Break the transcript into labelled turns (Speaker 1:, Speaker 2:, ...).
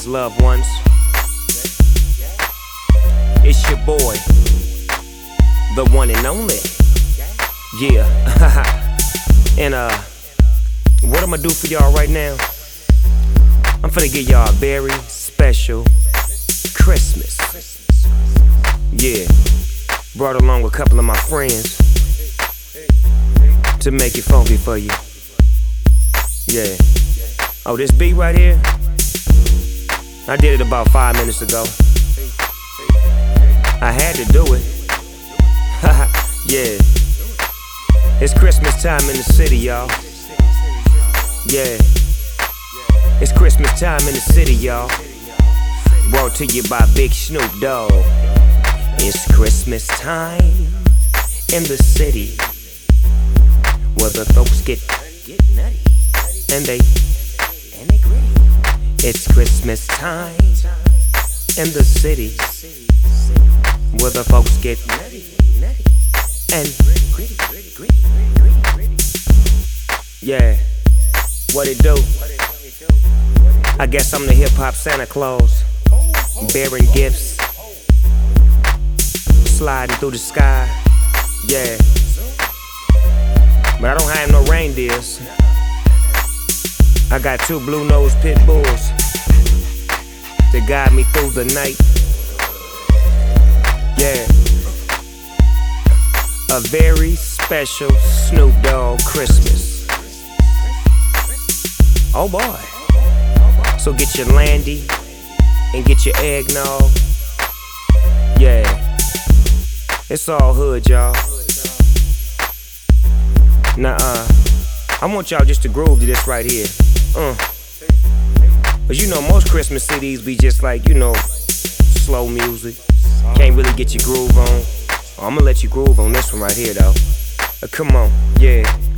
Speaker 1: God's loved ones. It's your boy, the one and only. Yeah. And what I'ma do for y'all right now, I'm finna give y'all a very special Christmas. Yeah. Brought along a couple of my friends to make it funky for you. Yeah. Oh, this beat right here, I did it about 5 minutes ago. I had to do it. Yeah. It's Christmas time in the city, y'all. Yeah. It's Christmas time in the city, y'all. Brought to you by Big Snoop Dogg. It's Christmas time in the city, where the folks get nutty and they gritty. It's Christmas time in the city, where the folks get nutty and gritty. Yeah, what it do? I guess I'm the hip-hop Santa Claus, bearing gifts, sliding through the sky. Yeah, but I don't have no reindeers. I got 2 blue-nosed pit bulls to guide me through the night. Yeah, a very special Snoop Dogg Christmas. Oh boy. So get your landy and get your eggnog. Yeah, it's all hood, y'all. Nuh-uh. I want y'all just to groove to this right here. Cause you know most Christmas CDs be just like, you know, slow music. Can't really get your groove on. I'ma let you groove on this one right here though. Come on, yeah.